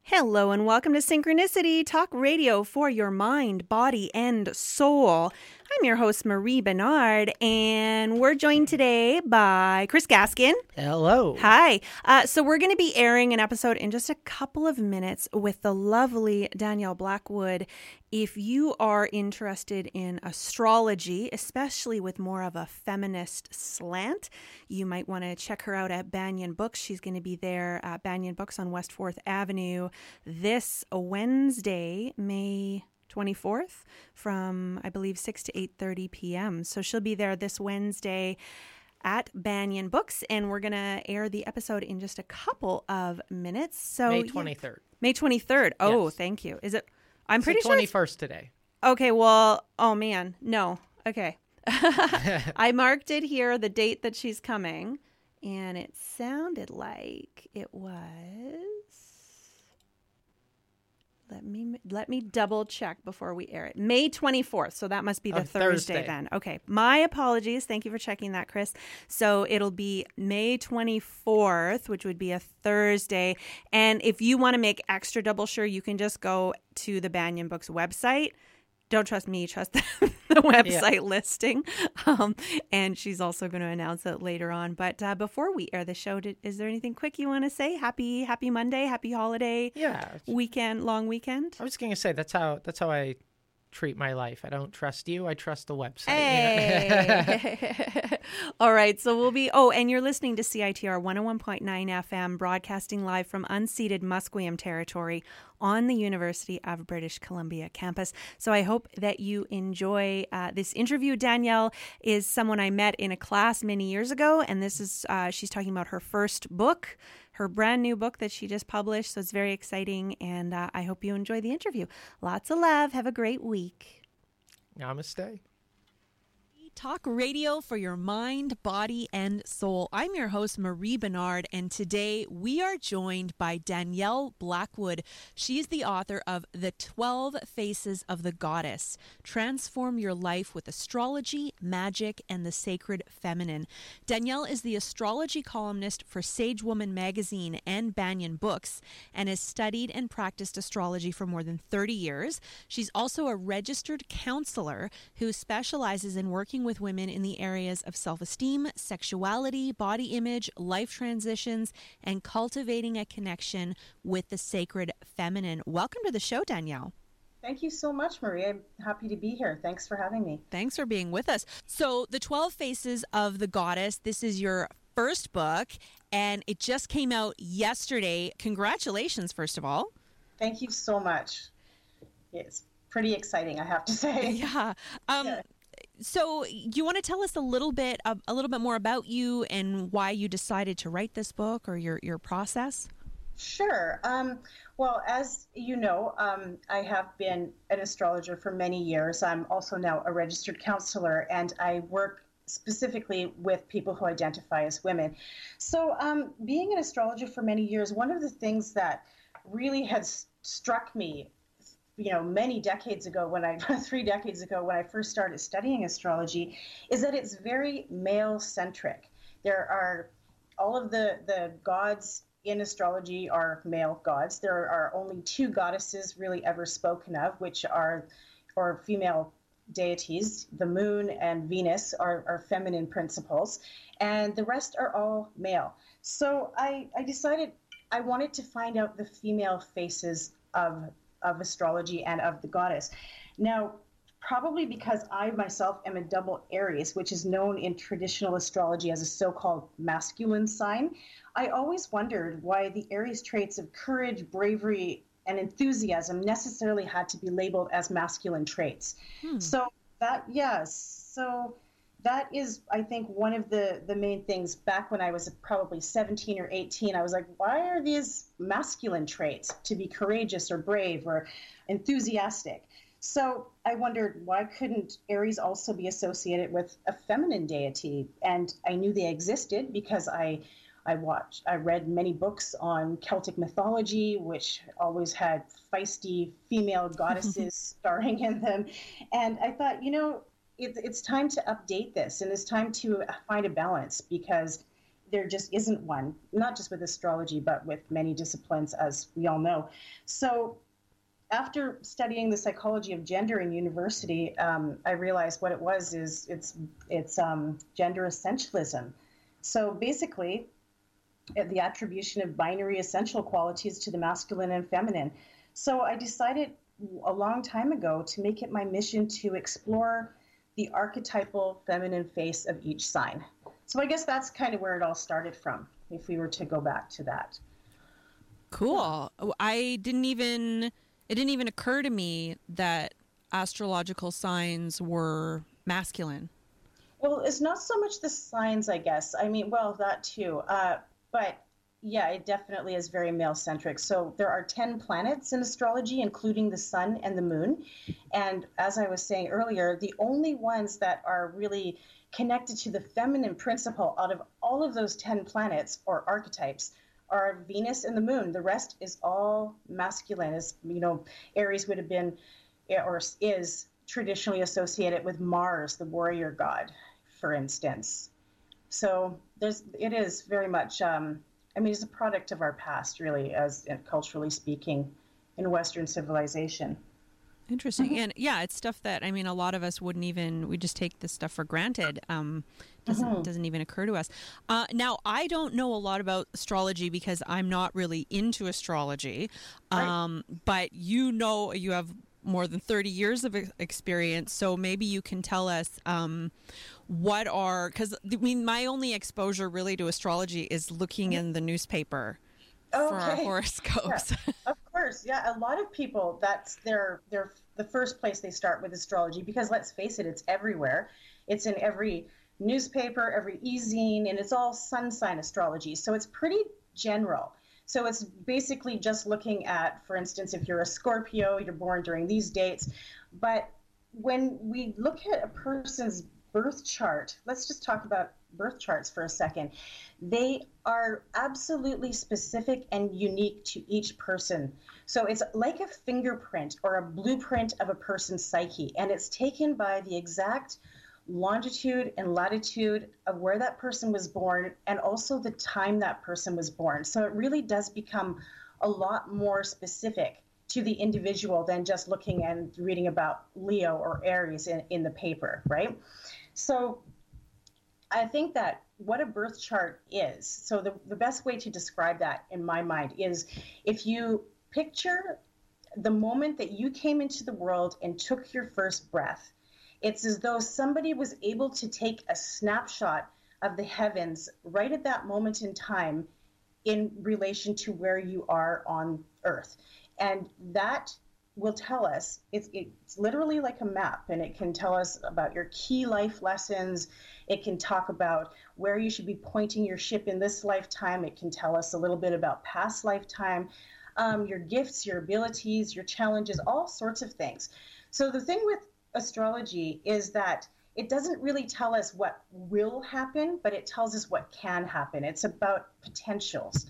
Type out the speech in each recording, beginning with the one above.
Hello and welcome to Synchronicity, talk radio for your mind, body, and soul. I'm your host, Marie Bernard, and we're joined today by Chris Gaskin. Hello. Hi. So we're going to be airing an episode in just a couple of minutes with the lovely Danielle Blackwood. If you are interested in astrology, especially with more of a feminist slant, you might want to check her out at Banyan Books. She's going to be there at Banyan Books on West 4th Avenue this Wednesday, May 24th from, I believe, 6 to 8:30 p.m. So she'll be there this Wednesday at Banyan Books, and we're going to air the episode in just a couple of minutes. So May 23rd. Yeah. May 23rd. Oh, Yes. Thank you. Is it? I'm It's pretty the sure. 21st today. Okay, well, oh man, no. Okay. I marked it here, the date that she's coming, and it sounded like it was... Let me double check before we air it. May 24th. So that must be the Thursday then. Okay. My apologies. Thank you for checking that, Chris. So it'll be May 24th, which would be a Thursday. And if you want to make extra double sure, you can just go to the Banyan Books website. Don't trust me, trust the website listing. And she's also going to announce it later on. But before we air the show, is there anything quick you want to say? Happy Monday, happy holiday weekend, long weekend? I was going to say, that's how I treat my life. I don't trust you. I trust the website. Hey. All right. So we'll be, and you're listening to CITR 101.9 FM, broadcasting live from unceded Musqueam territory on the University of British Columbia campus. So I hope that you enjoy this interview. Danielle is someone I met in a class many years ago, and this is, she's talking about her first book, her brand new book that she just published. So it's very exciting, and I hope you enjoy the interview. Lots of love. Have a great week. Namaste. Talk radio for your mind, body, and soul. I'm your host, Marie Bernard, and today we are joined by Danielle Blackwood. She is the author of The 12 Faces of the Goddess. Transform your life with astrology, magic, and the sacred feminine. Danielle is the astrology columnist for Sage Woman magazine and Banyan Books, and has studied and practiced astrology for more than 30 years. She's also a registered counselor who specializes in working with women in the areas of self-esteem, sexuality, body image, life transitions, and cultivating a connection with the sacred feminine. Welcome to the show, Danielle. Thank you so much, Marie. I'm happy to be here. Thanks for having me. Thanks for being with us. So, The 12 Faces of the Goddess, this is your first book, and it just came out yesterday. Congratulations, first of all. Thank you so much. It's pretty exciting, I have to say. Yeah. So you want to tell us a little bit more about you and why you decided to write this book, or your process? Sure. Well, as you know, I have been an astrologer for many years. I'm also now a registered counselor, and I work specifically with people who identify as women. So being an astrologer for many years, one of the things that really has struck me many decades ago 3 decades ago when I first started studying astrology, is that it's very male-centric. There are all of the gods in astrology are male gods. There are only 2 goddesses really ever spoken of, which are, or female deities, the moon and Venus are feminine principles, and the rest are all male. So I decided I wanted to find out the female faces of astrology and of the goddess. Now, probably because I myself am a double Aries, which is known in traditional astrology as a so-called masculine sign, I always wondered why the Aries traits of courage, bravery, and enthusiasm necessarily had to be labeled as masculine traits. So that is, I think, one of the main things. Back when I was probably 17 or 18, I was like, why are these masculine traits to be courageous or brave or enthusiastic? So I wondered, why couldn't Aries also be associated with a feminine deity? And I knew they existed because I read many books on Celtic mythology, which always had feisty female goddesses starring in them. And I thought, it's time to update this, and it's time to find a balance, because there just isn't one, not just with astrology, but with many disciplines, as we all know. So after studying the psychology of gender in university, I realized what it was is it's gender essentialism. So basically, the attribution of binary essential qualities to the masculine and feminine. So I decided a long time ago to make it my mission to explore the archetypal feminine face of each sign. So I guess that's kind of where it all started from, if we were to go back to that. Cool. It didn't even occur to me that astrological signs were masculine. Well, it's not so much the signs, I guess. I mean, well, that too. But yeah, it definitely is very male-centric. So there are 10 planets in astrology, including the sun and the moon. And as I was saying earlier, the only ones that are really connected to the feminine principle out of all of those 10 planets or archetypes are Venus and the moon. The rest is all masculine. As you know, Aries would have been or is traditionally associated with Mars, the warrior god, for instance. So it is very much, it's a product of our past, really, as culturally speaking, in Western civilization. Interesting. Mm-hmm. And yeah, it's stuff that, a lot of us we just take this stuff for granted. Doesn't even occur to us. Now, I don't know a lot about astrology because I'm not really into astrology. Right. But you have more than 30 years of experience. So maybe you can tell us my only exposure really to astrology is looking in the newspaper for our horoscopes. Yeah, of course. Yeah. A lot of people, that's the first place they start with astrology, because let's face it, it's everywhere. It's in every newspaper, every e-zine, and it's all sun sign astrology. So it's pretty general. So it's basically just looking at, for instance, if you're a Scorpio, you're born during these dates. But when we look at a person's birth chart, let's just talk about birth charts for a second. They are absolutely specific and unique to each person. So it's like a fingerprint or a blueprint of a person's psyche, and it's taken by the exact longitude and latitude of where that person was born and also the time that person was born. So it really does become a lot more specific to the individual than just looking and reading about Leo or Aries in the paper, right? So I think that what a birth chart is, so the best way to describe that in my mind is if you picture the moment that you came into the world and took your first breath, it's as though somebody was able to take a snapshot of the heavens right at that moment in time in relation to where you are on Earth. And that will tell us, it's literally like a map, and it can tell us about your key life lessons. It can talk about where you should be pointing your ship in this lifetime. It can tell us a little bit about past lifetime, your gifts, your abilities, your challenges, all sorts of things. So the thing with astrology is that it doesn't really tell us what will happen, but it tells us what can happen. It's about potentials.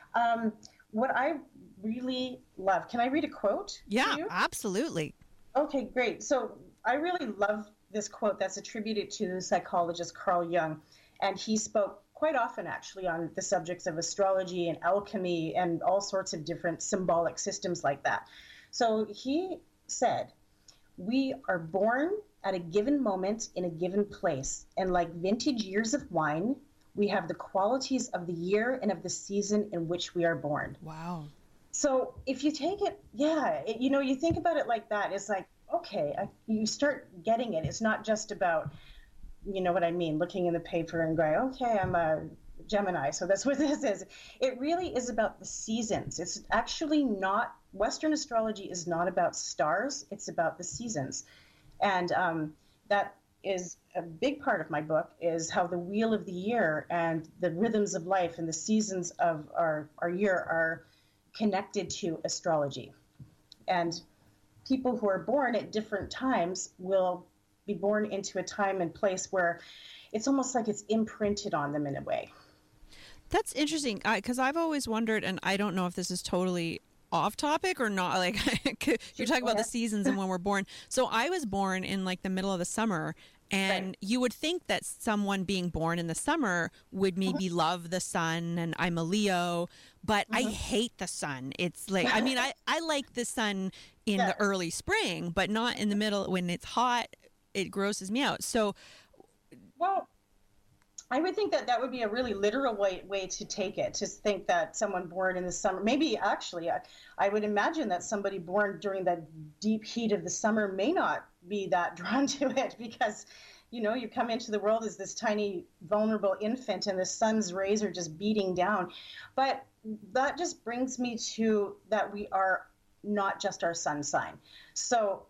What I really love, can I read a quote? Yeah, absolutely. Okay, great. So I really love this quote that's attributed to the psychologist Carl Jung, and he spoke quite often actually on the subjects of astrology and alchemy and all sorts of different symbolic systems like that. So he said, "We are born at a given moment in a given place, and like vintage years of wine, we have the qualities of the year and of the season in which we are born." Wow. So if you take it, you think about it like that, it's like, okay, you start getting it. It's not just about, you know what I mean, looking in the paper and going, okay, I'm a Gemini, so that's what this is. It really is about the seasons. It's actually not, Western astrology is not about stars, it's about the seasons. And that is a big part of my book, is how the wheel of the year and the rhythms of life and the seasons of our year are connected to astrology. And people who are born at different times will be born into a time and place where it's almost like it's imprinted on them in a way. That's interesting, because I've always wondered, and I don't know if this is totally off topic or not, like you're talking about the seasons and when we're born. So I was born in like the middle of the summer, And you would think that someone being born in the summer would maybe love the sun, and I'm a Leo, but I hate the sun. It's like, I mean, I like the sun in the early spring, but not in the middle when it's hot. It grosses me out. So, well, I would think that that would be a really literal way to take it, to think that someone born in the summer, maybe actually, I would imagine that somebody born during the deep heat of the summer may not be that drawn to it, because, you know, you come into the world as this tiny, vulnerable infant and the sun's rays are just beating down. But that just brings me to that we are not just our sun sign. So,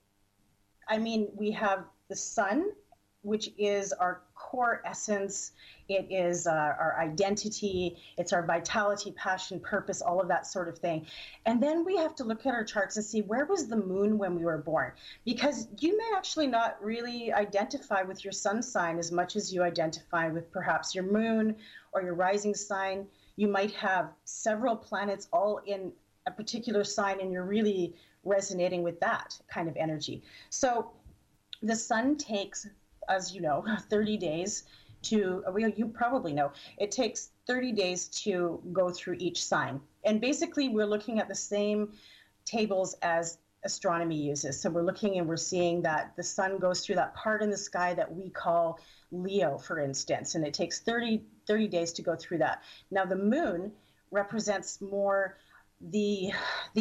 I mean, we have the sun, which is our core essence. It is our identity. It's our vitality, passion, purpose, all of that sort of thing. And then we have to look at our charts and see, where was the moon when we were born? Because you may actually not really identify with your sun sign as much as you identify with perhaps your moon or your rising sign. You might have several planets all in a particular sign, and you're really resonating with that kind of energy. So the sun takes, as you know, 30 days to, well, you probably know, it takes 30 days to go through each sign. And basically, we're looking at the same tables as astronomy uses. So we're looking and we're seeing that the sun goes through that part in the sky that we call Leo, for instance, and it takes 30 days to go through that. Now, the moon represents more the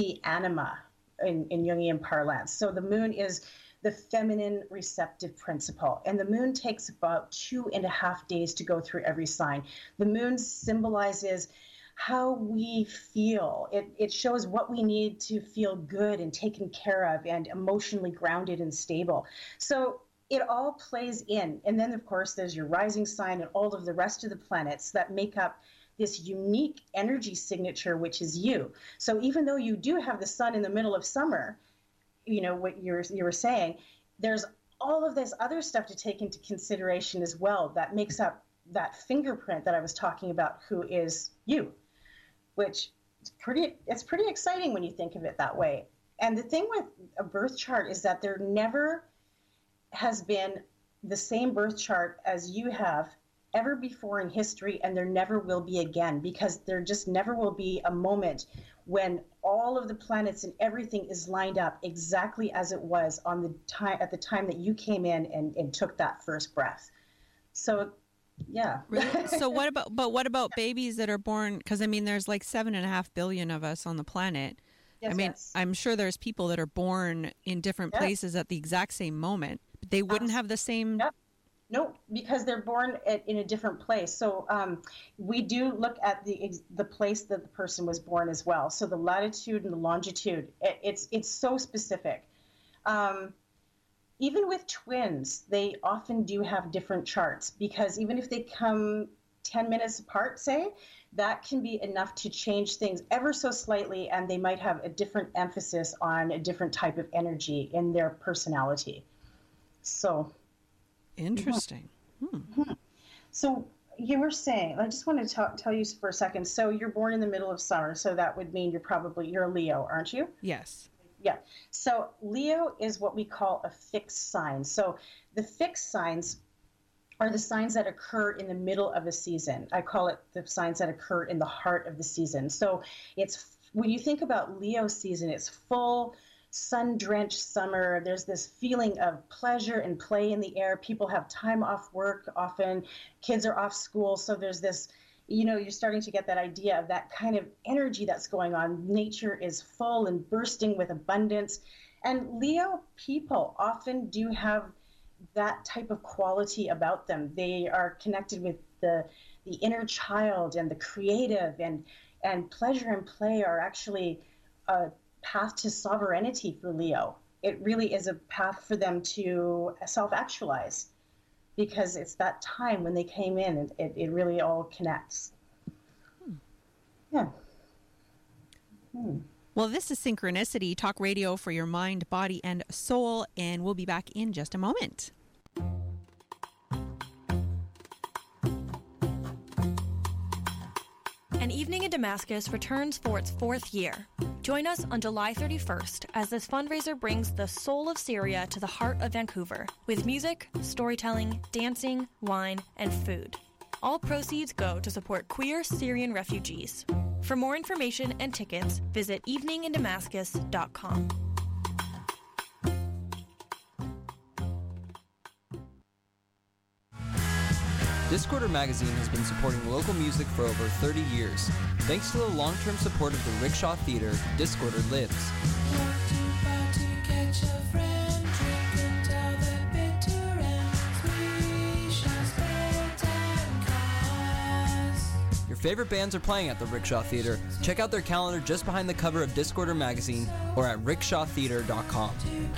anima in Jungian parlance. So the moon is the feminine receptive principle. And the moon takes about 2.5 days to go through every sign. The moon symbolizes how we feel. It shows what we need to feel good and taken care of and emotionally grounded and stable. So it all plays in. And then, of course, there's your rising sign and all of the rest of the planets that make up this unique energy signature, which is you. So even though you do have the sun in the middle of summer, you know, what you were saying, there's all of this other stuff to take into consideration as well that makes up that fingerprint that I was talking about, who is you, which it's pretty exciting when you think of it that way. And the thing with a birth chart is that there never has been the same birth chart as you have ever before in history, and there never will be again, because there just never will be a moment when all of the planets and everything is lined up exactly as it was on the time at the time that you came in and took that first breath. So, yeah. Really? So what about babies that are born? Because I mean, there's like 7.5 billion of us on the planet. Yes, I mean, yes. I'm sure there's people that are born in different places at the exact same moment, but they wouldn't have the same. Yep. No, because they're born in a different place. So we do look at the place that the person was born as well. So the latitude and the longitude, it's so specific. Even with twins, they often do have different charts, because even if they come 10 minutes apart, say, that can be enough to change things ever so slightly, and they might have a different emphasis on a different type of energy in their personality. So... Interesting. So you were saying, I just want to tell you for a second. So you're born in the middle of summer, so that would mean you're a Leo, aren't you? Yes. Yeah. So Leo is what we call a fixed sign. So the fixed signs are the signs that occur in the middle of a season. I call it the signs that occur in the heart of the season. So it's, when you think about Leo season, it's full sun-drenched summer. There's this feeling of pleasure and play in the air. People have time off work often. Kids are off school. So there's this, you know, you're starting to get that idea of that kind of energy that's going on. Nature is full and bursting with abundance. And Leo people often do have that type of quality about them. They are connected with the inner child and the creative, and pleasure and play are actually path to sovereignty for Leo. It really is a path for them to self-actualize, because it's that time when they came in, and it really all connects. Yeah. Well, this is Synchronicity, talk radio for your mind, body, and soul, and we'll be back in just a moment. An Evening in Damascus returns for its 4th year. Join us on July 31st as this fundraiser brings the soul of Syria to the heart of Vancouver with music, storytelling, dancing, wine, and food. All proceeds go to support queer Syrian refugees. For more information and tickets, visit eveningindamascus.com. Discorder Magazine has been supporting local music for over 30 years. Thanks to the long-term support of the Rickshaw Theatre, Discorder lives. Your favorite bands are playing at the Rickshaw Theatre. Check out their calendar just behind the cover of Discorder Magazine or at rickshawtheatre.com.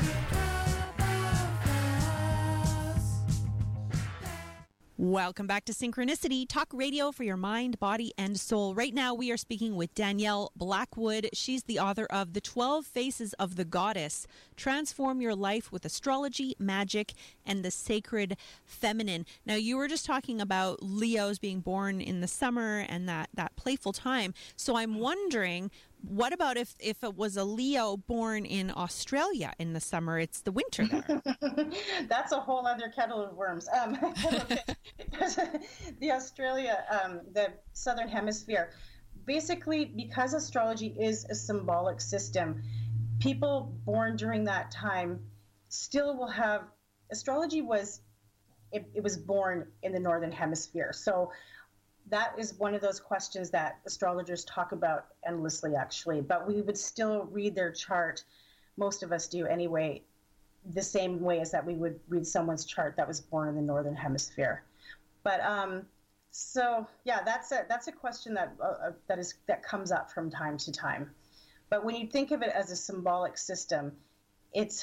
Welcome back to Synchronicity, talk radio for your mind, body, and soul. Right now, we are speaking with Danielle Blackwood. She's the author of The 12 Faces of the Goddess, Transform Your Life with Astrology, Magic, and the Sacred Feminine. Now, you were just talking about Leos being born in the summer and that playful time. So I'm wondering, what about if it was a Leo born in Australia in the summer? It's the winter there. That's a whole other kettle of worms. Because the Australia, the Southern Hemisphere, basically because astrology is a symbolic system, people born during that time still will have, astrology was, it was born in the Northern Hemisphere. So that is one of those questions that astrologers talk about endlessly, actually. But we would still read their chart, most of us do anyway, the same way as that we would read someone's chart that was born in the Northern Hemisphere. But so yeah, that's a question that comes up from time to time. But when you think of it as a symbolic system, it's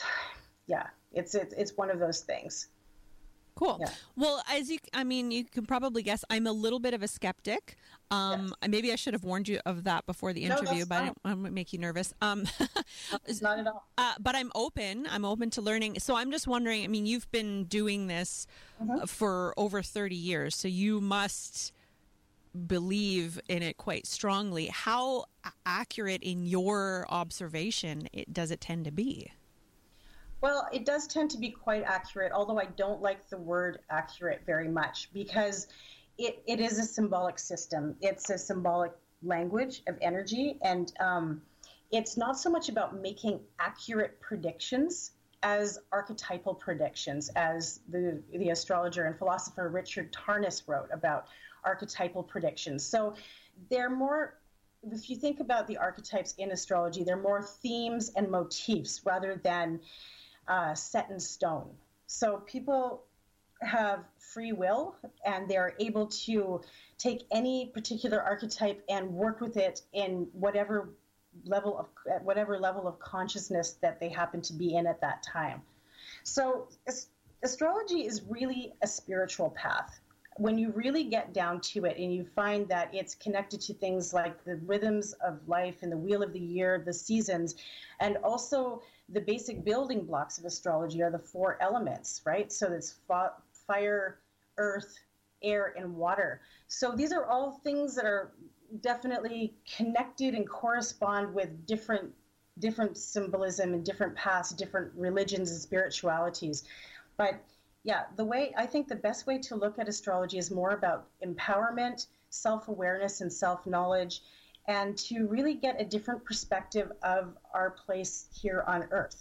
one of those things. Cool. Yeah. Well, you can probably guess I'm a little bit of a skeptic. Yes. Maybe I should have warned you of that before the interview, but I don't want to make you nervous. Not at all. But I'm open. I'm open to learning. So I'm just wondering, I mean, you've been doing this for over 30 years, so you must believe in it quite strongly. How accurate in your observation does it tend to be? Well, it does tend to be quite accurate, although I don't like the word accurate very much because it is a symbolic system. It's a symbolic language of energy, and it's not so much about making accurate predictions as archetypal predictions, as the astrologer and philosopher Richard Tarnas wrote about archetypal predictions. So they're more, if you think about the archetypes in astrology, they're more themes and motifs rather than set in stone. So people have free will and they're able to take any particular archetype and work with it in whatever level of consciousness that they happen to be in at that time. So astrology is really a spiritual path. When you really get down to it and you find that it's connected to things like the rhythms of life and the wheel of the year, the seasons, and also the basic building blocks of astrology are the four elements, right? So it's fire, earth, air, and water. So these are all things that are definitely connected and correspond with different symbolism and different paths, different religions and spiritualities. But yeah, I think the best way to look at astrology is more about empowerment, self-awareness, and self-knowledge, and to really get a different perspective of our place here on Earth.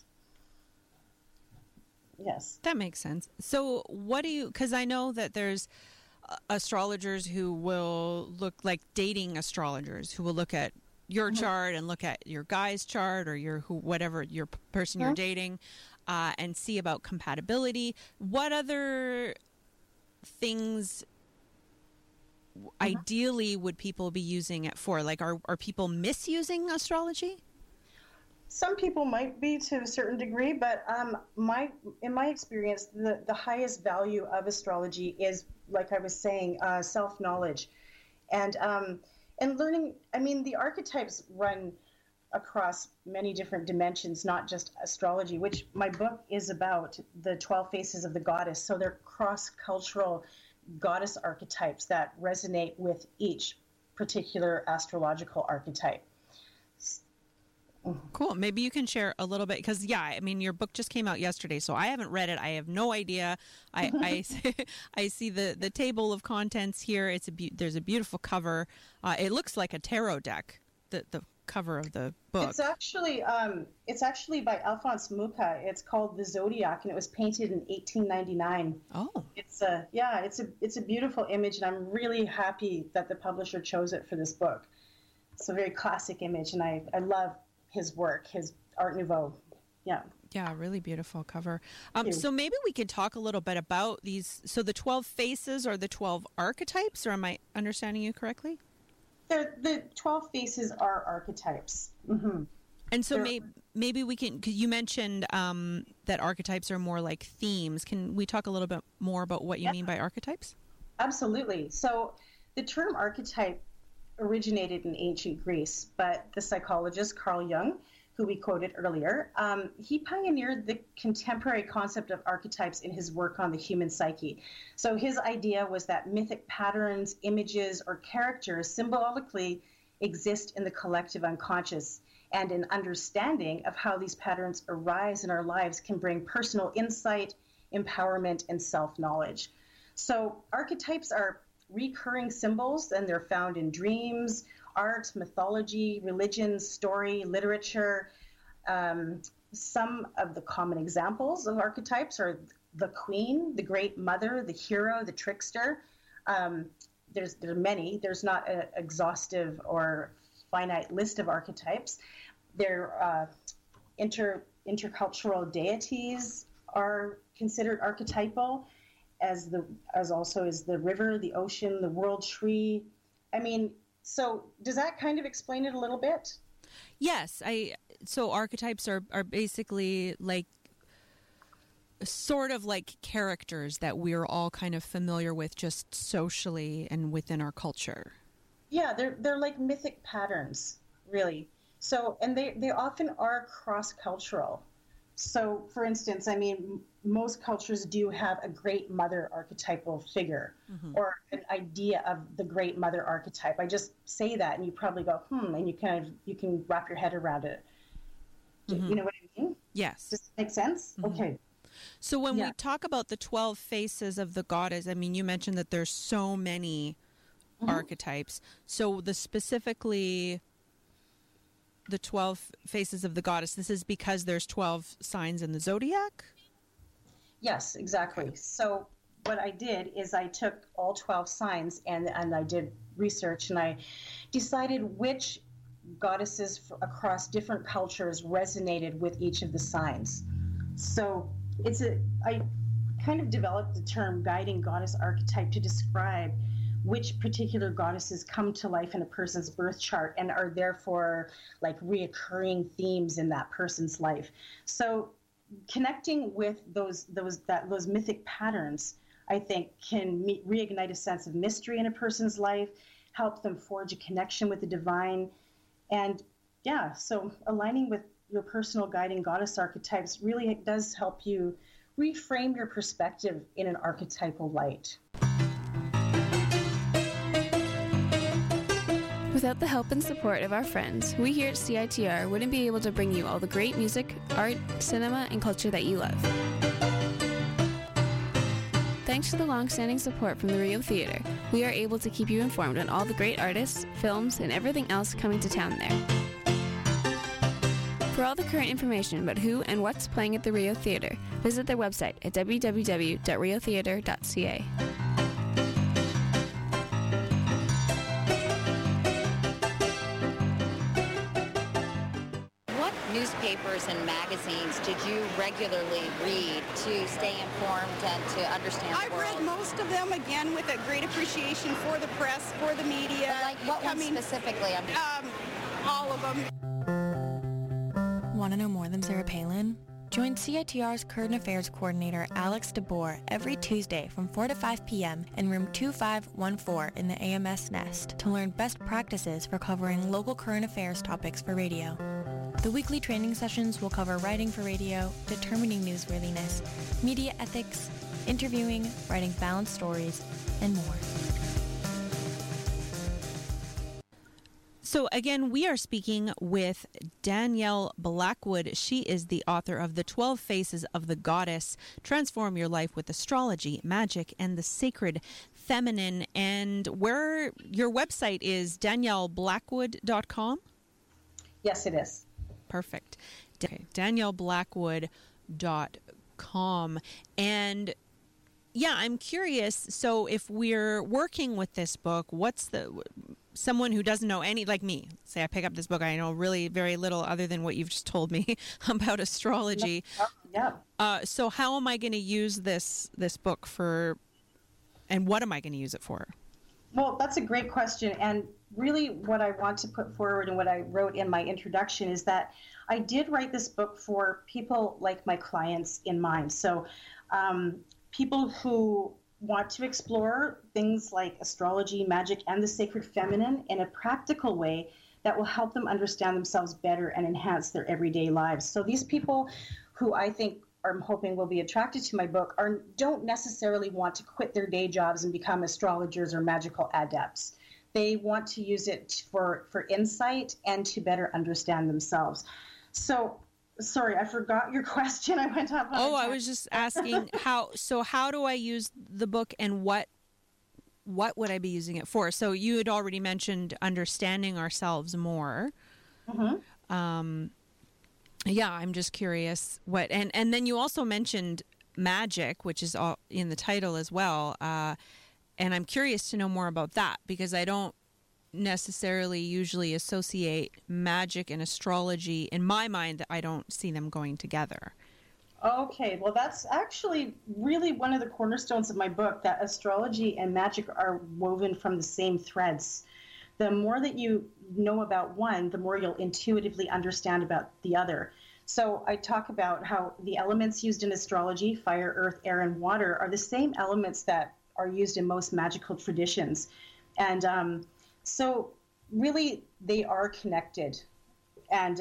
Yes. That makes sense. So because I know that there's astrologers who will look like dating astrologers who will look at your chart and look at your guy's chart or whatever your person you're dating and see about compatibility. What other things ideally would people be using it for? Like, are people misusing astrology? Some people might be to a certain degree, but in my experience, the highest value of astrology is, like I was saying, self-knowledge and learning. I mean, the archetypes run across many different dimensions, not just astrology, which my book is about, the 12 Faces of the Goddess. So they're cross-cultural goddess archetypes that resonate with each particular astrological archetype. Cool. Maybe you can share a little bit because, yeah, I mean, your book just came out yesterday, so I haven't read it. I have no idea. I see the table of contents here. There's a beautiful cover. It looks like a tarot deck. The cover of the book. It's actually by Alphonse Mucha. It's called The Zodiac, and it was painted in 1899. Oh, it's a beautiful image, and I'm really happy that the publisher chose it for this book. It's a very classic image, and I love his work, his Art Nouveau. Yeah. Yeah, really beautiful cover. So maybe we could talk a little bit about these. So the 12 faces or the 12 archetypes, or am I understanding you correctly? The 12 faces are archetypes. Mm-hmm. And so maybe we can, because you mentioned that archetypes are more like themes. Can we talk a little bit more about what you mean by archetypes? Absolutely. So the term archetype originated in ancient Greece, but the psychologist Carl Jung, who we quoted earlier, he pioneered the contemporary concept of archetypes in his work on the human psyche. So his idea was that mythic patterns, images, or characters symbolically exist in the collective unconscious, and an understanding of how these patterns arise in our lives can bring personal insight, empowerment, and self-knowledge. So archetypes are recurring symbols, and they're found in dreams, art, mythology, religion, story, literature. Some of the common examples of archetypes are the queen, the great mother, the hero, the trickster. There are many. There's not an exhaustive or finite list of archetypes. Their intercultural deities are considered archetypal, as also is the river, the ocean, the world tree. I mean, so does that kind of explain it a little bit? Yes. So archetypes are basically like sort of like characters that we're all kind of familiar with just socially and within our culture. Yeah, they're like mythic patterns, really. So, and they often are cross-cultural. So, for instance, I mean, most cultures do have a great mother archetypal figure, mm-hmm. or an idea of the great mother archetype. I just say that, and you probably go, and you can wrap your head around it. Mm-hmm. You know what I mean? Yes. Does that make sense? Mm-hmm. Okay. So when we talk about the 12 faces of the goddess, I mean, you mentioned that there's so many mm-hmm. archetypes. So specifically the 12 faces of the goddess, this is because there's 12 signs in the zodiac? Yes, exactly. Okay. So what I did is I took all 12 signs and I did research, and I decided which goddesses across different cultures resonated with each of the signs. So I kind of developed the term guiding goddess archetype to describe which particular goddesses come to life in a person's birth chart and are therefore like reoccurring themes in that person's life. So connecting with those mythic patterns, I think, can reignite a sense of mystery in a person's life, help them forge a connection with the divine. And yeah, so aligning with your personal guiding goddess archetypes really does help you reframe your perspective in an archetypal light. Without the help and support of our friends, we here at CITR wouldn't be able to bring you all the great music, art, cinema, and culture that you love. Thanks to the long-standing support from the Rio Theatre, we are able to keep you informed on all the great artists, films, and everything else coming to town there. For all the current information about who and what's playing at the Rio Theatre, visit their website at www.riotheatre.ca. Newspapers and magazines did you regularly read to stay informed and to understand the world? I've read most of them, again, with a great appreciation for the press, for the media. But like what one specifically? All of them. Want to know more than Sarah Palin? Join CITR's Current Affairs Coordinator Alex DeBoer every Tuesday from 4 to 5 p.m. in room 2514 in the AMS Nest to learn best practices for covering local current affairs topics for radio. The weekly training sessions will cover writing for radio, determining newsworthiness, media ethics, interviewing, writing balanced stories, and more. So again, we are speaking with Danielle Blackwood. She is the author of The 12 Faces of the Goddess, Transform Your Life with Astrology, Magic, and the Sacred Feminine. And where your website is danielleblackwood.com? Yes, it is. Perfect. Okay, danielleblackwood.com. And yeah, I'm curious. So if we're working with this book, what's someone who doesn't know any, like me, say I pick up this book, I know really very little other than what you've just told me about astrology. Yeah. So how am I going to use this book for, and what am I going to use it for? Well, that's a great question. And really what I want to put forward and what I wrote in my introduction is that I did write this book for people like my clients in mind. So people who want to explore things like astrology, magic, and the sacred feminine in a practical way that will help them understand themselves better and enhance their everyday lives. So these people who I think I'm hoping will be attracted to my book don't necessarily want to quit their day jobs and become astrologers or magical adepts. They want to use it for insight and to better understand themselves. So sorry, I forgot your question. I went off on I was just asking how do I use the book and what would I be using it for? So you had already mentioned understanding ourselves more. Mm-hmm. Yeah, I'm just curious what, and then you also mentioned magic, which is all in the title as well. And I'm curious to know more about that because I don't necessarily usually associate magic and astrology. In my mind, I don't see them going together. Okay, well, that's actually really one of the cornerstones of my book, that astrology and magic are woven from the same threads. The more that you know about one, the more you'll intuitively understand about the other. So I talk about how the elements used in astrology, fire, earth, air, and water, are the same elements that are used in most magical traditions. And so really, they are connected. And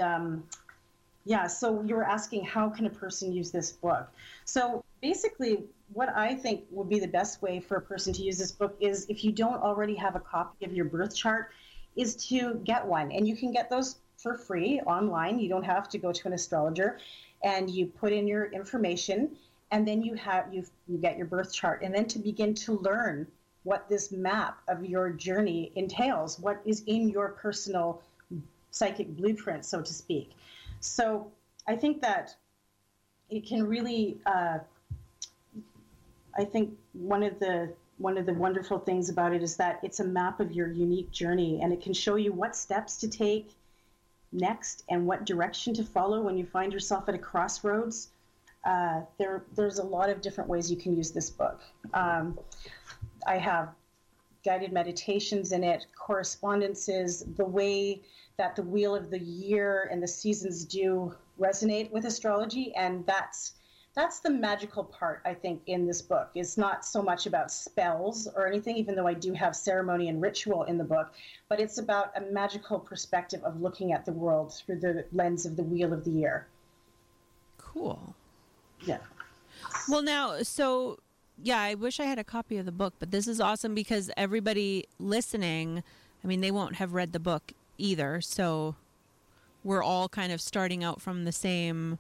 so you were asking, how can a person use this book? So basically, what I think would be the best way for a person to use this book is, if you don't already have a copy of your birth chart, is to get one. And you can get those for free online. You don't have to go to an astrologer. And you put in your information, and then you get your birth chart. And then to begin to learn what this map of your journey entails, what is in your personal psychic blueprint, so to speak. So I think that it can really, I think one of the wonderful things about it is that it's a map of your unique journey, and it can show you what steps to take next and what direction to follow when you find yourself at a crossroads. There's a lot of different ways you can use this book. I have guided meditations in it, correspondences, the way that the wheel of the year and the seasons do resonate with astrology. And that's the magical part, I think, in this book. It's not so much about spells or anything, even though I do have ceremony and ritual in the book, but it's about a magical perspective of looking at the world through the lens of the wheel of the year. Cool. Yeah. Well, now, so yeah, I wish I had a copy of the book, but this is awesome because everybody listening, I mean, they won't have read the book either. So we're all kind of starting out from the same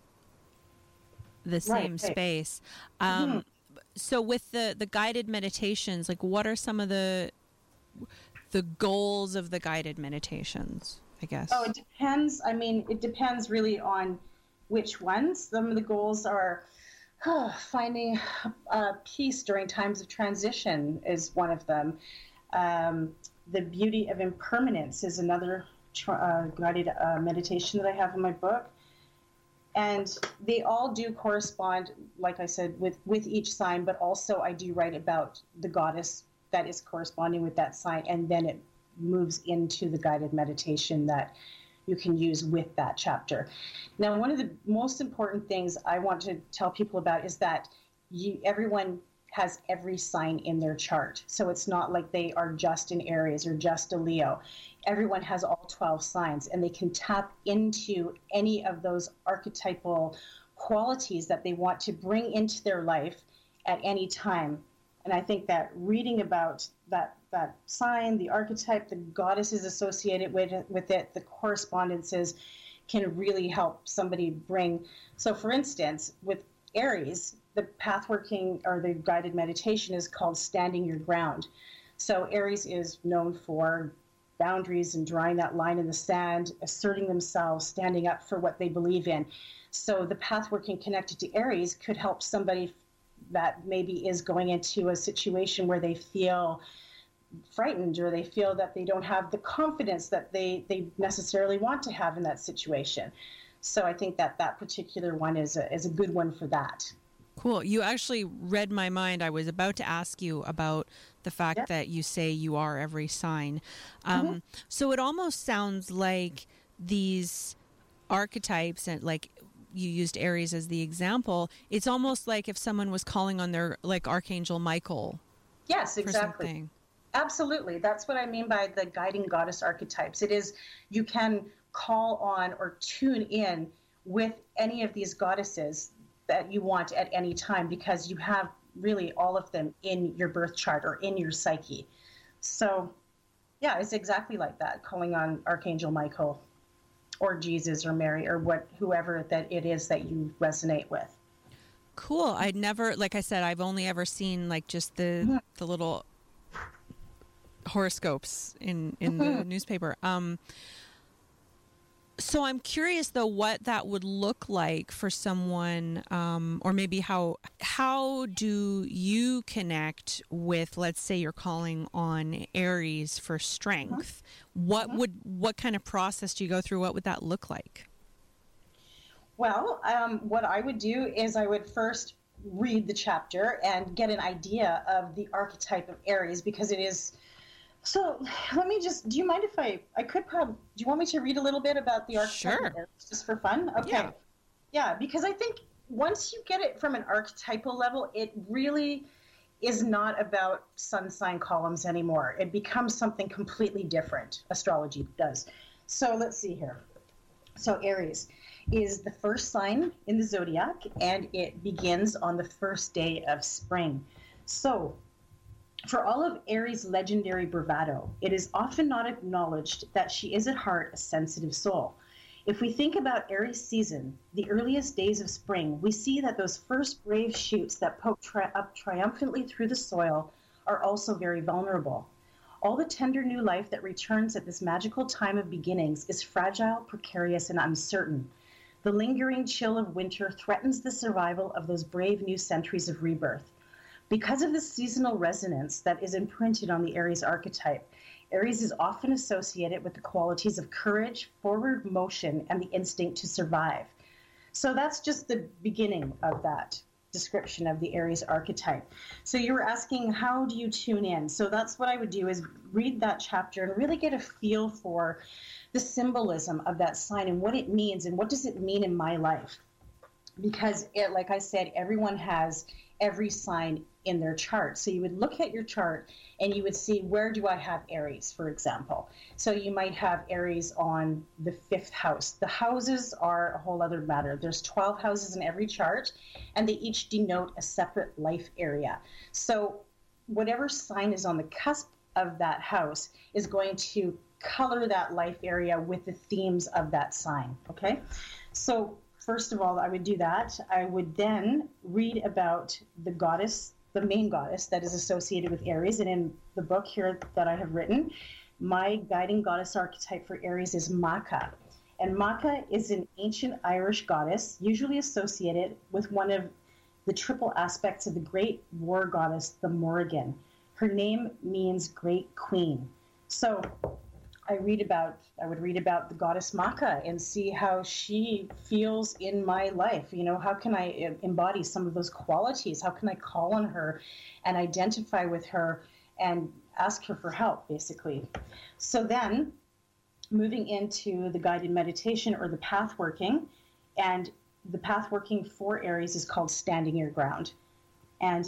space. Mm-hmm. So with the guided meditations, like what are some of the goals of the guided meditations, I guess? Oh, it depends. I mean, it depends really on which ones. Some of the goals are finding peace during times of transition is one of them. The beauty of impermanence is another guided meditation that I have in my book. And they all do correspond, like I said, with each sign, but also I do write about the goddess that is corresponding with that sign, and then it moves into the guided meditation that you can use with that chapter. Now, one of the most important things I want to tell people about is that everyone has every sign in their chart. So it's not like they are just an Aries or just a Leo. Everyone has all 12 signs, and they can tap into any of those archetypal qualities that they want to bring into their life at any time. And I think that reading about that that sign, the archetype, the goddesses associated with it, the correspondences can really help somebody bring. So for instance, with Aries, the path working or the guided meditation is called Standing Your Ground. So Aries is known for boundaries and drawing that line in the sand, asserting themselves, standing up for what they believe in. So the path working connected to Aries could help somebody that maybe is going into a situation where they feel frightened or they feel that they don't have the confidence that they necessarily want to have in that situation. So I think that particular one is a good one for that. Cool. You actually read my mind. I was about to ask you about the fact that you say you are every sign. So it almost sounds like these archetypes, and like you used Aries as the example, it's almost like if someone was calling on their, like, Archangel Michael. Yes, exactly. Something. Absolutely. That's what I mean by the guiding goddess archetypes. It is, you can call on or tune in with any of these goddesses that you want at any time, because you have really all of them in your birth chart or in your psyche. So yeah, it's exactly like that, calling on Archangel Michael or Jesus or Mary or whoever that it is that you resonate with. Cool. I'd never, like I said, I've only ever seen like just the little horoscopes in the newspaper. So I'm curious though what that would look like for someone, or maybe how do you connect with, let's say you're calling on Aries for strength. What kind of process do you go through? What would that look like? Well, what I would do is I would first read the chapter and get an idea of the archetype of Aries, because it is. So let me just, do you mind if I could probably, do you want me to read a little bit about the archetype of Aries just for fun? Okay. Yeah, because I think once you get it from an archetypal level, it really is not about sun sign columns anymore. It becomes something completely different. Astrology does. So let's see here. So Aries is the first sign in the zodiac, and it begins on the first day of spring. So for all of Aries' legendary bravado, it is often not acknowledged that she is at heart a sensitive soul. If we think about Aries season, the earliest days of spring, we see that those first brave shoots that poke up triumphantly through the soil are also very vulnerable. All the tender new life that returns at this magical time of beginnings is fragile, precarious, and uncertain. The lingering chill of winter threatens the survival of those brave new centuries of rebirth. Because of the seasonal resonance that is imprinted on the Aries archetype, Aries is often associated with the qualities of courage, forward motion, and the instinct to survive. So that's just the beginning of that description of the Aries archetype. So you were asking, how do you tune in? So that's what I would do, is read that chapter and really get a feel for the symbolism of that sign and what it means and what does it mean in my life. Because it, like I said, everyone has every sign in their chart. So you would look at your chart and you would see, where do I have Aries, for example? So you might have Aries on the 5th house. The houses are a whole other matter. There's 12 houses in every chart, and they each denote a separate life area. So whatever sign is on the cusp of that house is going to color that life area with the themes of that sign, okay? So first of all, I would do that. I would then read about the goddess, the main goddess that is associated with Aries. And in the book here that I have written, my guiding goddess archetype for Aries is Macha. And Macha is an ancient Irish goddess, usually associated with one of the triple aspects of the great war goddess, the Morrigan. Her name means great queen. So I would read about the goddess Macha and see how she feels in my life. You know, how can I embody some of those qualities? How can I call on her and identify with her and ask her for help, basically? So then moving into the guided meditation or the path working, and the path working for Aries is called Standing Your Ground. And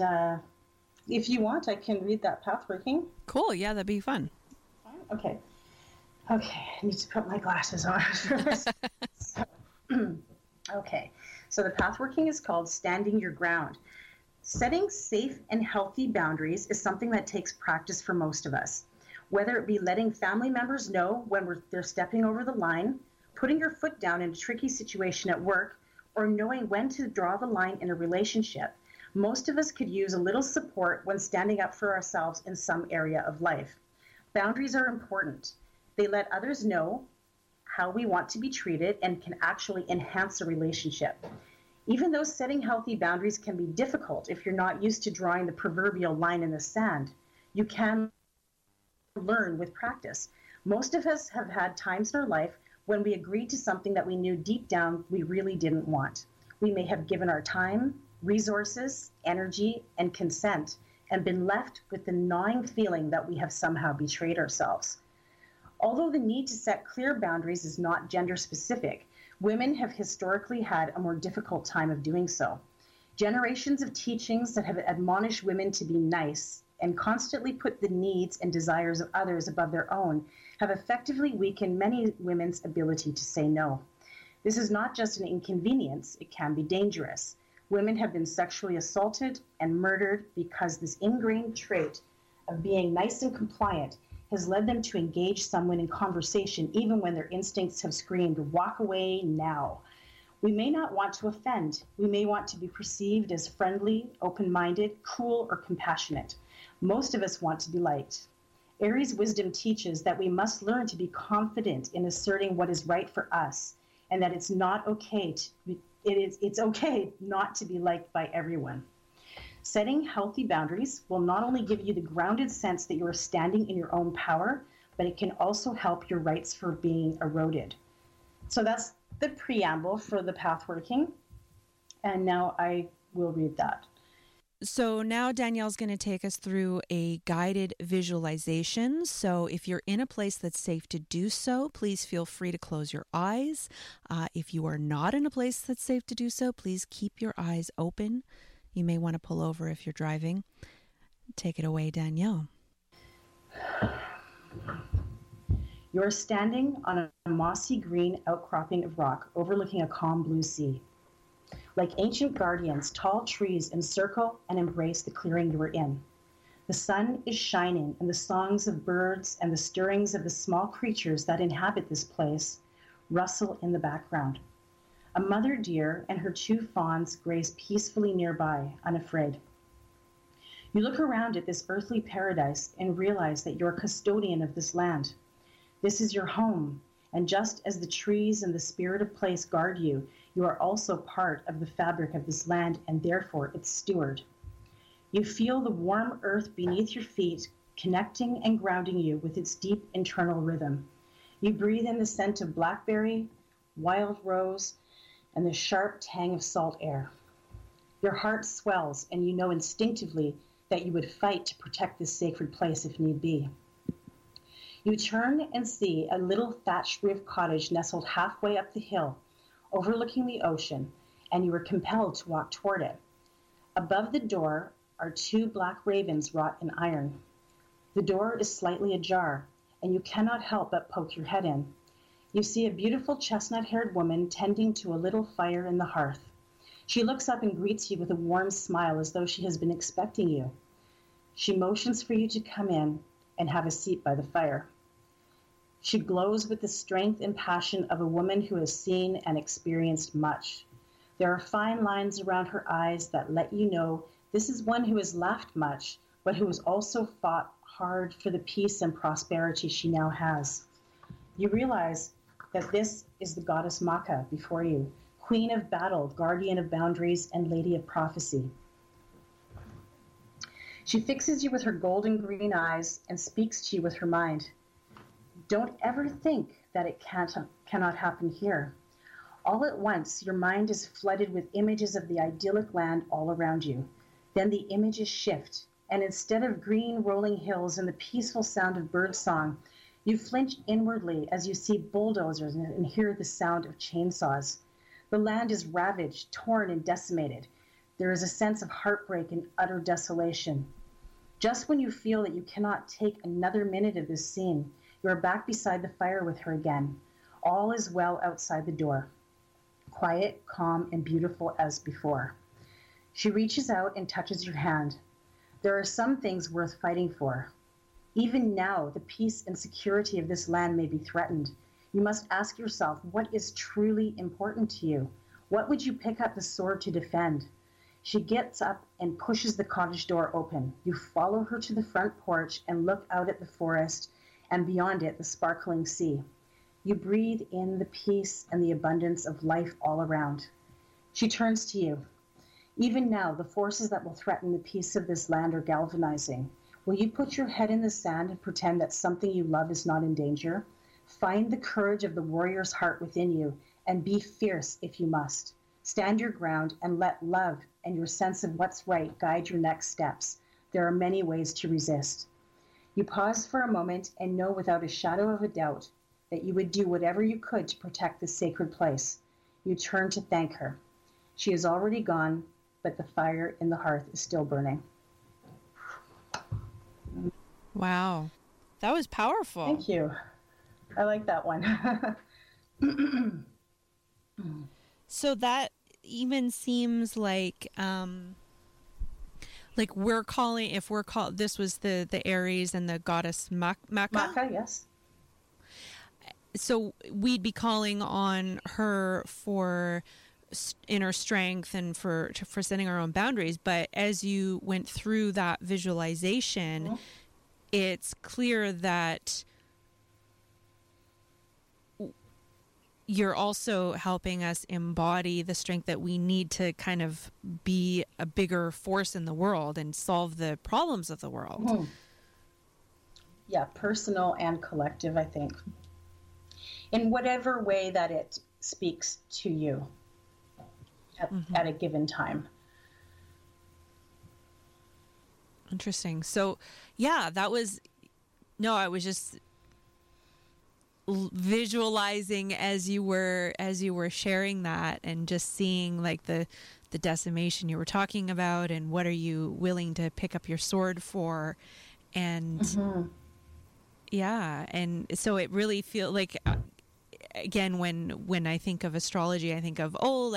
if you want, I can read that path working. Cool. Yeah, that'd be fun. Okay. Okay, I need to put my glasses on first. Okay, so the path working is called Standing Your Ground. Setting safe and healthy boundaries is something that takes practice for most of us. Whether it be letting family members know when they're stepping over the line, putting your foot down in a tricky situation at work, or knowing when to draw the line in a relationship, most of us could use a little support when standing up for ourselves in some area of life. Boundaries are important. They let others know how we want to be treated and can actually enhance a relationship. Even though setting healthy boundaries can be difficult if you're not used to drawing the proverbial line in the sand, you can learn with practice. Most of us have had times in our life when we agreed to something that we knew deep down we really didn't want. We may have given our time, resources, energy, and consent, and been left with the gnawing feeling that we have somehow betrayed ourselves. Although the need to set clear boundaries is not gender specific, women have historically had a more difficult time of doing so. Generations of teachings that have admonished women to be nice and constantly put the needs and desires of others above their own have effectively weakened many women's ability to say no. This is not just an inconvenience, it can be dangerous. Women have been sexually assaulted and murdered because this ingrained trait of being nice and compliant has led them to engage someone in conversation even when their instincts have screamed, "Walk away now." We may not want to offend. We may want to be perceived as friendly, open-minded, cool, or compassionate. Most of us want to be liked. Aries wisdom teaches that we must learn to be confident in asserting what is right for us, and that it's okay not to be liked by everyone. Setting healthy boundaries will not only give you the grounded sense that you are standing in your own power, but it can also help your rights from being eroded. So that's the preamble for the pathworking. And now I will read that. So now Danielle's going to take us through a guided visualization. So if you're in a place that's safe to do so, please feel free to close your eyes. If you are not in a place that's safe to do so, please keep your eyes open. You may want to pull over if you're driving. Take it away, Danielle. You're standing on a mossy green outcropping of rock overlooking a calm blue sea. Like ancient guardians, tall trees encircle and embrace the clearing you are in. The sun is shining, and the songs of birds and the stirrings of the small creatures that inhabit this place rustle in the background. A mother deer and her 2 fawns graze peacefully nearby, unafraid. You look around at this earthly paradise and realize that you're a custodian of this land. This is your home, and just as the trees and the spirit of place guard you, you are also part of the fabric of this land and therefore its steward. You feel the warm earth beneath your feet, connecting and grounding you with its deep internal rhythm. You breathe in the scent of blackberry, wild rose, and the sharp tang of salt air. Your heart swells, and you know instinctively that you would fight to protect this sacred place if need be. You turn and see a little thatched roof cottage nestled halfway up the hill, overlooking the ocean, and you are compelled to walk toward it. Above the door are 2 black ravens wrought in iron. The door is slightly ajar, and you cannot help but poke your head in. You see a beautiful chestnut-haired woman tending to a little fire in the hearth. She looks up and greets you with a warm smile as though she has been expecting you. She motions for you to come in and have a seat by the fire. She glows with the strength and passion of a woman who has seen and experienced much. There are fine lines around her eyes that let you know this is one who has laughed much, but who has also fought hard for the peace and prosperity she now has. You realize that this is the goddess Maka before you, queen of battle, guardian of boundaries, and lady of prophecy. She fixes you with her golden green eyes and speaks to you with her mind. Don't ever think that it cannot happen here. All at once, your mind is flooded with images of the idyllic land all around you. Then the images shift, and instead of green rolling hills and the peaceful sound of birdsong, you flinch inwardly as you see bulldozers and hear the sound of chainsaws. The land is ravaged, torn, and decimated. There is a sense of heartbreak and utter desolation. Just when you feel that you cannot take another minute of this scene, you are back beside the fire with her again. All is well outside the door. Quiet, calm, and beautiful as before. She reaches out and touches your hand. There are some things worth fighting for. Even now, the peace and security of this land may be threatened. You must ask yourself, what is truly important to you? What would you pick up the sword to defend? She gets up and pushes the cottage door open. You follow her to the front porch and look out at the forest and beyond it, the sparkling sea. You breathe in the peace and the abundance of life all around. She turns to you. Even now, the forces that will threaten the peace of this land are galvanizing. Will you put your head in the sand and pretend that something you love is not in danger? Find the courage of the warrior's heart within you and be fierce if you must. Stand your ground and let love and your sense of what's right guide your next steps. There are many ways to resist. You pause for a moment and know without a shadow of a doubt that you would do whatever you could to protect this sacred place. You turn to thank her. She is already gone, but the fire in the hearth is still burning. Wow. That was powerful. Thank you. I like that one. So that even seems like we're calling, if we're called, this was the Aries and the goddess Maca. Maca, yes. So we'd be calling on her for inner strength and for setting our own boundaries. But as you went through that visualization, it's clear that you're also helping us embody the strength that we need to kind of be a bigger force in the world and solve the problems of the world. Yeah, personal and collective, I think. In whatever way that it speaks to you at a given time. Interesting. So, yeah, I was just visualizing as you were sharing that and just seeing like the decimation you were talking about and what are you willing to pick up your sword for, and yeah, and so it really feels like again when I think of astrology, I think of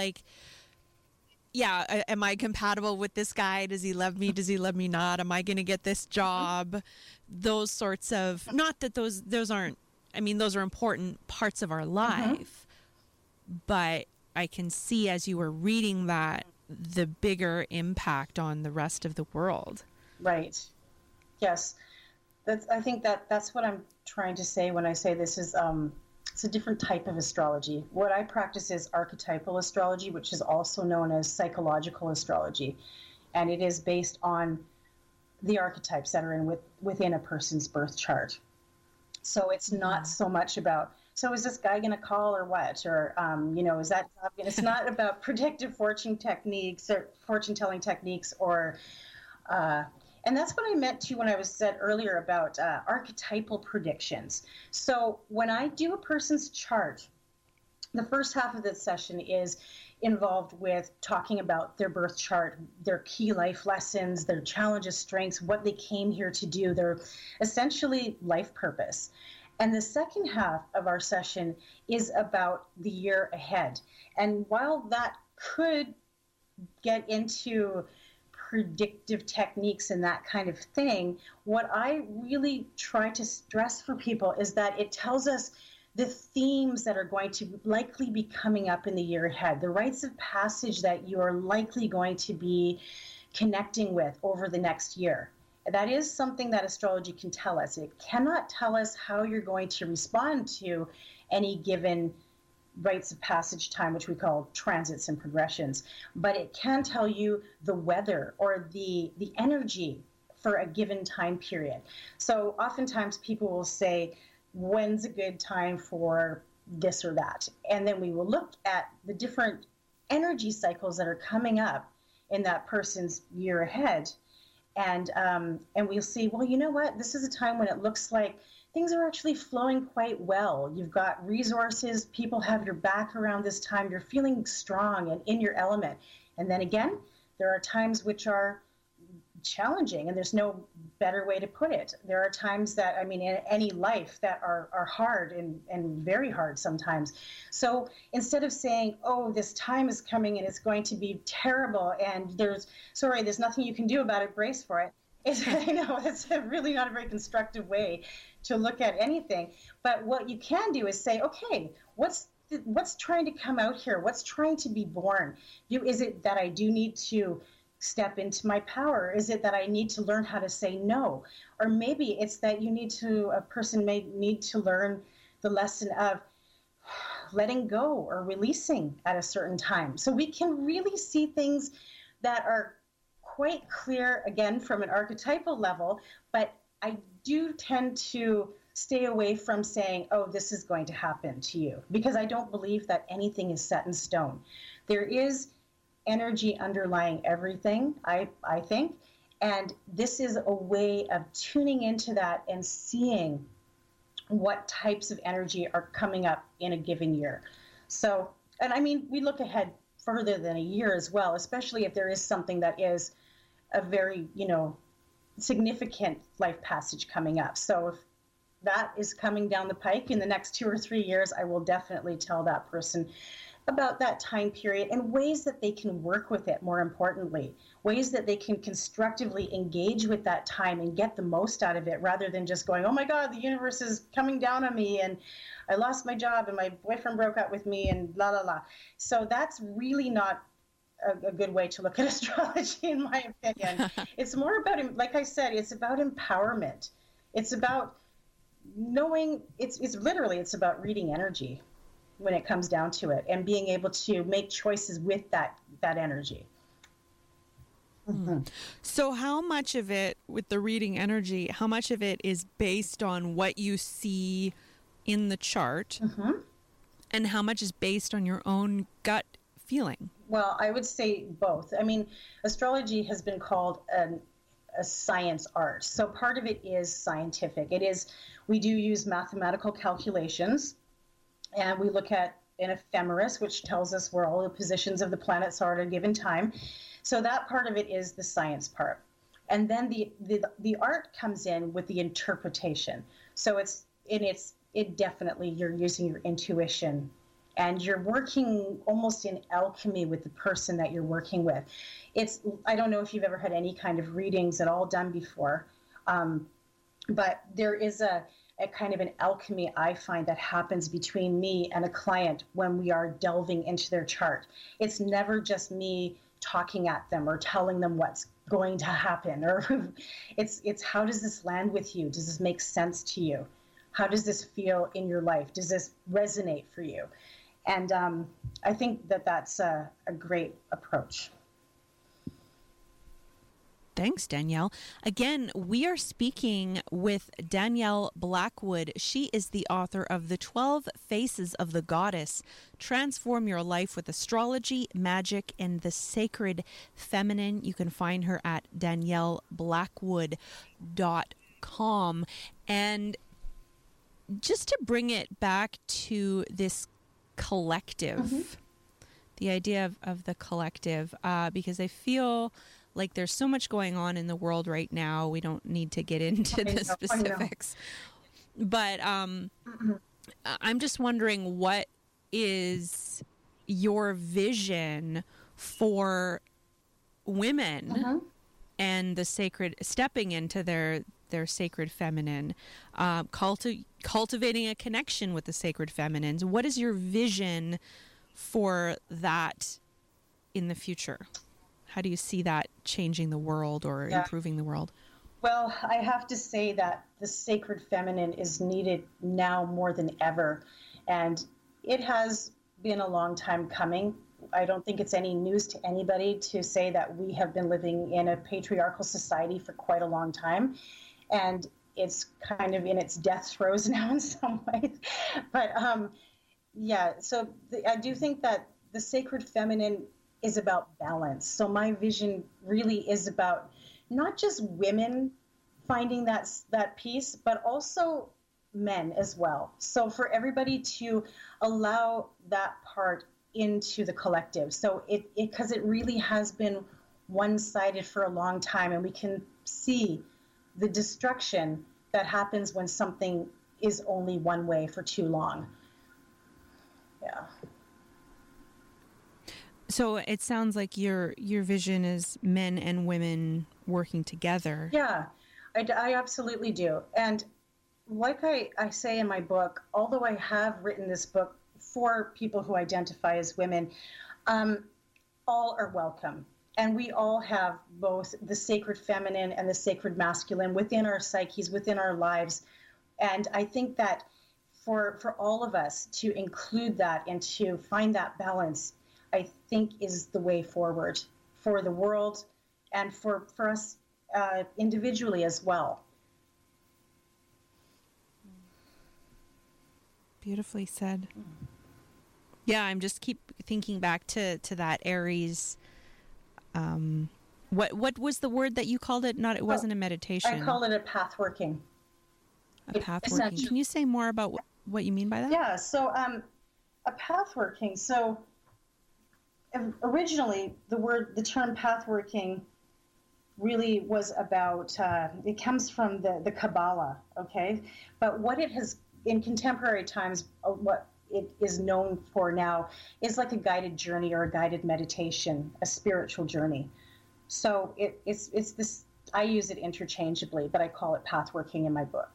am I compatible with this guy? Does he love me? Does he love me not? Am I going to get this job? Those sorts of, not that those aren't, I mean, those are important parts of our life, but I can see as you were reading that, the bigger impact on the rest of the world. Right. Yes. I think that's what I'm trying to say when I say this is, it's a different type of astrology. What I practice is archetypal astrology, which is also known as psychological astrology. And it is based on the archetypes that are within a person's birth chart. So it's not so much about, so is this guy going to call or what? Or, is that, it's not about predictive fortune techniques or fortune telling techniques or, and that's what I meant to when I said earlier about archetypal predictions. So when I do a person's chart, the first half of this session is involved with talking about their birth chart, their key life lessons, their challenges, strengths, what they came here to do, their essentially life purpose. And the second half of our session is about the year ahead. And while that could get into predictive techniques and that kind of thing, what I really try to stress for people is that it tells us the themes that are going to likely be coming up in the year ahead, the rites of passage that you are likely going to be connecting with over the next year. That is something that astrology can tell us. It cannot tell us how you're going to respond to any given rites of passage time, which we call transits and progressions, but it can tell you the weather or the energy for a given time period. So oftentimes people will say, when's a good time for this or that? And then we will look at the different energy cycles that are coming up in that person's year ahead. And we'll see, well, you know what? This is a time when it looks like things are actually flowing quite well. You've got resources. People have your back around this time. You're feeling strong and in your element. And then again, there are times which are challenging, and there's no better way to put it. There are times that, I mean, in any life that are hard and very hard sometimes. So instead of saying, oh, this time is coming and it's going to be terrible and there's nothing you can do about it, brace for it. I know it's really not a very constructive way to look at anything. But what you can do is say, okay, what's trying to come out here? What's trying to be born? Is it that I do need to step into my power? Is it that I need to learn how to say no? Or maybe it's that a person may need to learn the lesson of letting go or releasing at a certain time. So we can really see things that are quite clear, again, from an archetypal level, but I do tend to stay away from saying, oh, this is going to happen to you, because I don't believe that anything is set in stone. There is energy underlying everything, I think, and this is a way of tuning into that and seeing what types of energy are coming up in a given year. So, and I mean, we look ahead further than a year as well, especially if there is something that is a very, significant life passage coming up. So if that is coming down the pike in the next 2 or 3 years, I will definitely tell that person about that time period and ways that they can work with it, more importantly, ways that they can constructively engage with that time and get the most out of it, rather than just going, oh my God, the universe is coming down on me and I lost my job and my boyfriend broke up with me and la la la. So that's really not a good way to look at astrology, in my opinion. It's more about, like I said, it's about empowerment. It's about knowing, it's about reading energy when it comes down to it, and being able to make choices with that energy. Mm-hmm. So how much of it, with the reading energy, how much of it is based on what you see in the chart, mm-hmm. and how much is based on your own gut feeling? Well, I would say both. I mean, astrology has been called a science art. So part of it is scientific. We do use mathematical calculations, and we look at an ephemeris, which tells us where all the positions of the planets are at a given time. So that part of it is the science part. And then the art comes in with the interpretation. So it definitely, you're using your intuition, and you're working almost in alchemy with the person that you're working with. I don't know if you've ever had any kind of readings at all done before, but there is a kind of an alchemy, I find, that happens between me and a client when we are delving into their chart. It's never just me talking at them or telling them what's going to happen, or it's how does this land with you? Does this make sense to you? How does this feel in your life? Does this resonate for you? And I think that's a great approach. Thanks, Danielle. Again, we are speaking with Danielle Blackwood. She is the author of The 12 Faces of the Goddess. Transform your life with astrology, magic, and the sacred feminine. You can find her at danielleblackwood.com. And just to bring it back to this collective, mm-hmm. the idea of the collective, because I feel like there's so much going on in the world right now. We don't need to get into the specifics. But I'm just wondering, what is your vision for women mm-hmm. and the sacred, stepping into their sacred feminine, cultivating a connection with the sacred feminines? What is your vision for that in the future? How do you see that changing the world or improving the world? Well, I have to say that the sacred feminine is needed now more than ever. And it has been a long time coming. I don't think it's any news to anybody to say that we have been living in a patriarchal society for quite a long time. And it's kind of in its death throes now in some ways. But so I do think that the sacred feminine is about balance. So my vision really is about not just women finding that peace, but also men as well. So for everybody to allow that part into the collective. So because it really has been one-sided for a long time, and we can see the destruction that happens when something is only one way for too long. Yeah. So it sounds like your vision is men and women working together. Yeah, I absolutely do. And like I say in my book, although I have written this book for people who identify as women, all are welcome. And we all have both the sacred feminine and the sacred masculine within our psyches, within our lives. And I think that for all of us to include that and to find that balance, I think is the way forward for the world and for us individually as well. Beautifully said. Yeah, I'm just keep thinking back to that Aries. What was the word that you called it? It wasn't a meditation. I call it a path working. A path working. Can you say more about what you mean by that? Yeah, so a path working. So originally, the term path working really was about, it comes from the Kabbalah, okay? But what it has, in contemporary times, what it is known for now is like a guided journey or a guided meditation, a spiritual journey. So it's this, I use it interchangeably, but I call it path working in my book.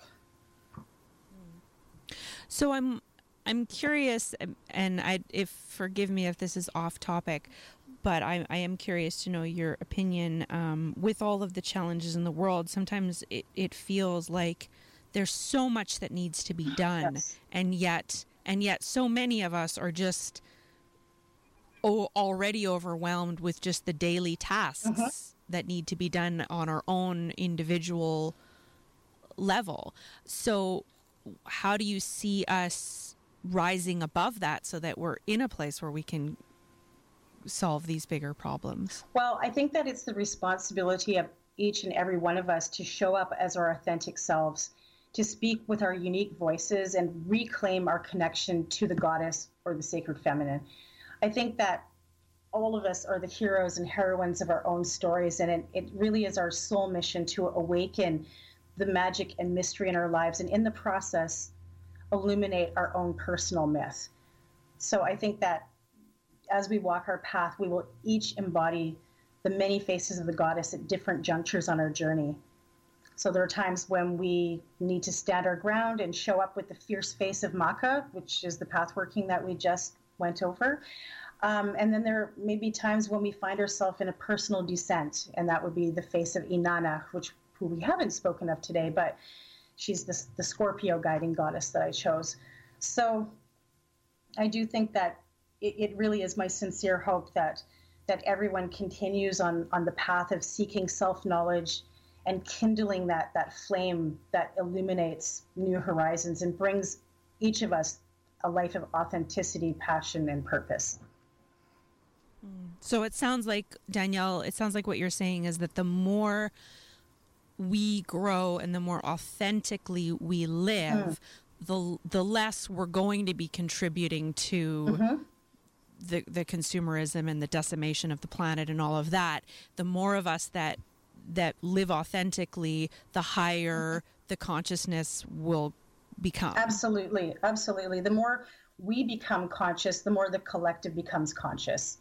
So I'm curious, and forgive me if this is off topic, but I am curious to know your opinion. With all of the challenges in the world, sometimes it feels like there's so much that needs to be done, yes. and yet so many of us are just already overwhelmed with just the daily tasks that need to be done on our own individual level. So how do you see us rising above that so that we're in a place where we can solve these bigger problems? Well, I think that it's the responsibility of each and every one of us to show up as our authentic selves, to speak with our unique voices and reclaim our connection to the goddess or the sacred feminine. I think that all of us are the heroes and heroines of our own stories, and it really is our soul mission to awaken the magic and mystery in our lives, and in the process, illuminate our own personal myth. So I think that as we walk our path, we will each embody the many faces of the goddess at different junctures on our journey. So there are times when we need to stand our ground and show up with the fierce face of Maka, which is the path working that we just went over. And then there may be times when we find ourselves in a personal descent, and that would be the face of Inanna, who we haven't spoken of today, but she's the Scorpio guiding goddess that I chose. So I do think that it really is my sincere hope that everyone continues on the path of seeking self-knowledge and kindling that flame that illuminates new horizons and brings each of us a life of authenticity, passion, and purpose. So it sounds like, Danielle, what you're saying is that the more we grow and the more authentically we live, the less we're going to be contributing to the consumerism and the decimation of the planet and all of that. The more of us that live authentically, the higher the consciousness will become. Absolutely. The more we become conscious, the more the collective becomes conscious.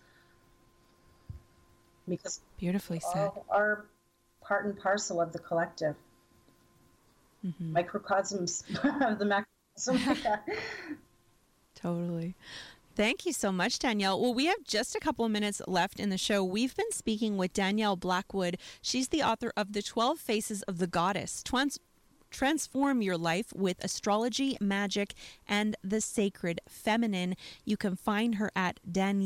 Because beautifully said. All are part and parcel of the collective. Microcosms of the macrocosm. Totally. Thank you so much, Danielle. Well, we have just a couple of minutes left in the show. We've been speaking with Danielle Blackwood. She's the author of The 12 Faces of the Goddess. Transform your life with astrology, magic, and the sacred feminine. You can find her at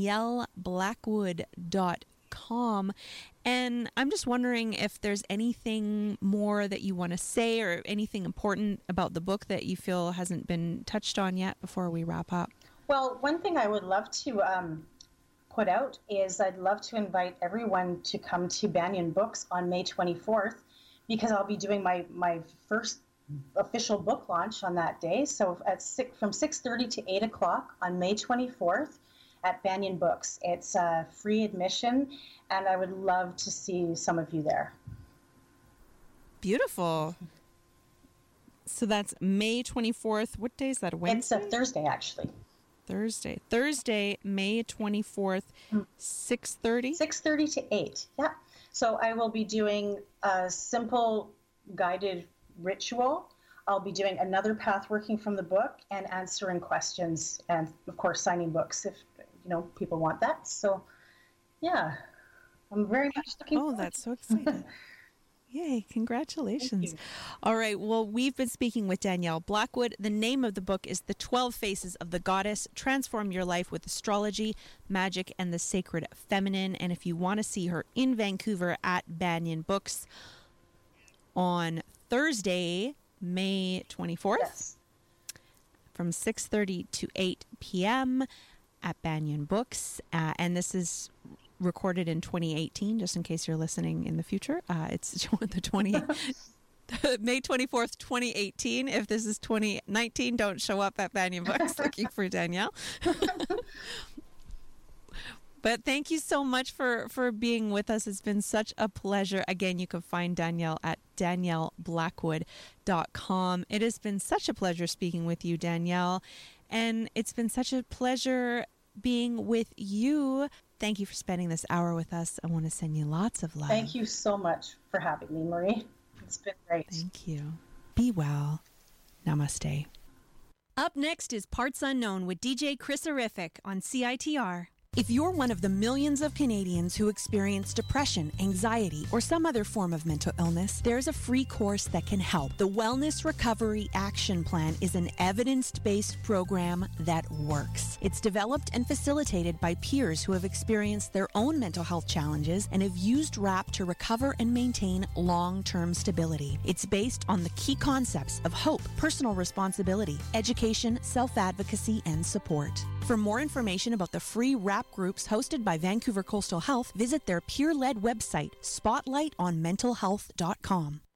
danielleblackwood.com. And I'm just wondering if there's anything more that you want to say or anything important about the book that you feel hasn't been touched on yet before we wrap up. Well, one thing I would love to put out is I'd love to invite everyone to come to Banyan Books on May 24th, because I'll be doing my first official book launch on that day. So from 6:30 to 8 o'clock on May 24th. at Banyan Books. It's free admission, and I would love to see some of you there. Beautiful. So that's May 24th. What day is that? Wednesday? It's a Thursday, actually. Thursday, May 24th, 6:30? 6:30 to 8, yeah. So I will be doing a simple guided ritual. I'll be doing another path working from the book and answering questions and, of course, signing books if, people want that. So, yeah, I'm very much looking forward. Oh, that's so exciting. Yay, congratulations. All right, well, we've been speaking with Danielle Blackwood. The name of the book is The 12 Faces of the Goddess, Transform Your Life with Astrology, Magic, and the Sacred Feminine. And if you want to see her in Vancouver at Banyan Books on Thursday, May 24th, from 6:30 to 8 p.m. at Banyan Books. And this is recorded in 2018, just in case you're listening in the future. It's May 24th, 2018. If this is 2019, don't show up at Banyan Books looking for Danielle. But thank you so much for being with us. It's been such a pleasure. Again, you can find Danielle at danielleblackwood.com. It has been such a pleasure speaking with you, Danielle. And it's been such a pleasure being with you. Thank you for spending this hour with us. I want to send you lots of love. Thank you so much for having me, Marie. It's been great. Thank you. Be well. Namaste. Up next is Parts Unknown with DJ Chris-erific on CITR. If you're one of the millions of Canadians who experience depression, anxiety, or some other form of mental illness, there's a free course that can help. The Wellness Recovery Action Plan is an evidence-based program that works. It's developed and facilitated by peers who have experienced their own mental health challenges and have used RAP to recover and maintain long-term stability. It's based on the key concepts of hope, personal responsibility, education, self-advocacy, and support. For more information about the free RAP groups hosted by Vancouver Coastal Health, visit their peer-led website, spotlightonmentalhealth.com.